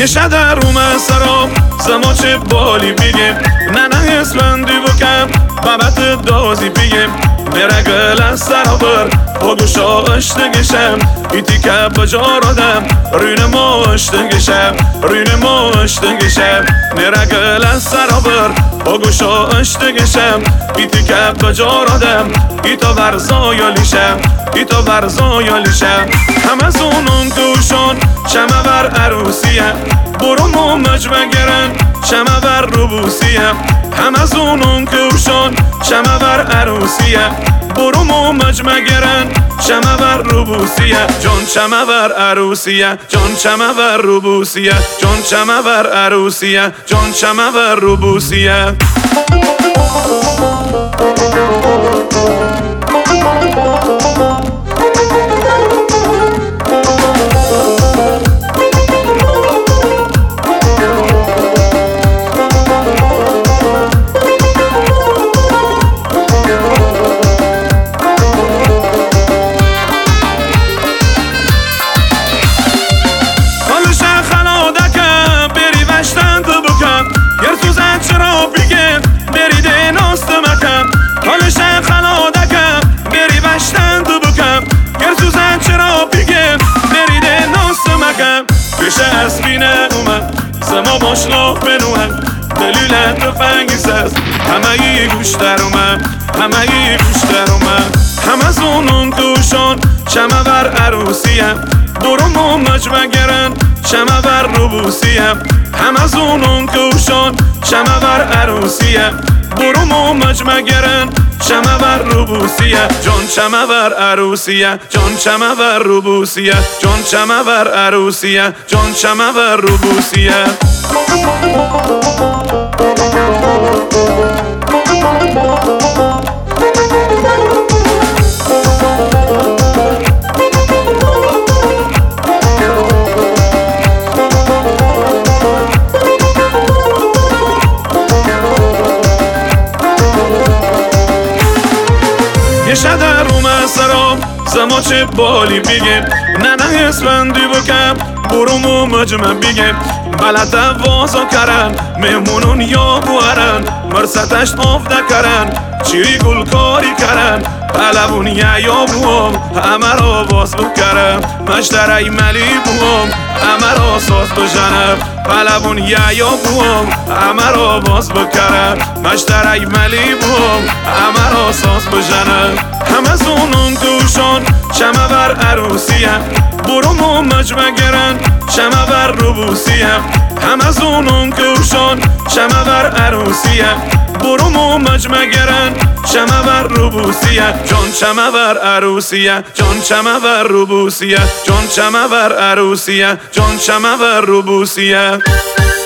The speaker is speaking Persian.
یه شدر رومه سرام زما چه بالی بگیم نه اسلندی بکم بابت دازی بگیم میره گل از سرابر بگوشا اشتگشم ایتی که بجار آدم روی ما اشتگشم روی ما اشتگشم میره گل از سرابر بگوشا اشتگشم ایتی که بجار آدم ایتا ورزایالیشم ایتا ورزایالیشم همه زونون توشون شمه ور عروسیه برو مومج بگرن شمه ور روبوسیه همه زونون توشون شمه ور عروسیه برو مومج مگرن شمه ور روبوسیه جان شمه ور عروسیه جان شمه ور روبوسیه جان شمه ور عروسیه جان شمه ور روبوسیه اسبینه اومد زما باشلاق بنوهم دلیل تفنگیز است همه ی گوش در اومد همه ی گوش در اومد همه زونون توشون شمه ور عروسیه برو مومج بگرن شمه ور روبوسیه همه زونون توشون شمه ور عروسیه برو مومج مگرن شمه ور روبوسیه جان شمه ور عروسیه جان شمه ور روبوسیه جان شمه ور عروسیه جان شمه ور روبوسیه یه شدر رومه سرام زما چه بالی بگیم نه اسلندی بکم برو مومج من بگیم بلد وازا کرن مهمونون یا بوارن مرستش آف دکرن چی گل کاری کرن پلوون یا بوام همه را باز بکرم مشترای ملی بوام همه را ساز بجنم پلوون یا بوام همه را باز بکرم مشترای ملی بوام همه را ساز بجنم همه زونون توشون شمه ور عروسیه برو مومج بگرن شمه ور روبوسیه همه زونون توشون شمه ور عروسیه برو مومج مگرن شمه ور روبوسیه جان شمه ور عروسیه جان شمه ور روبوسیه جان شمه ور عروسیه جان شمه ور روبوسیه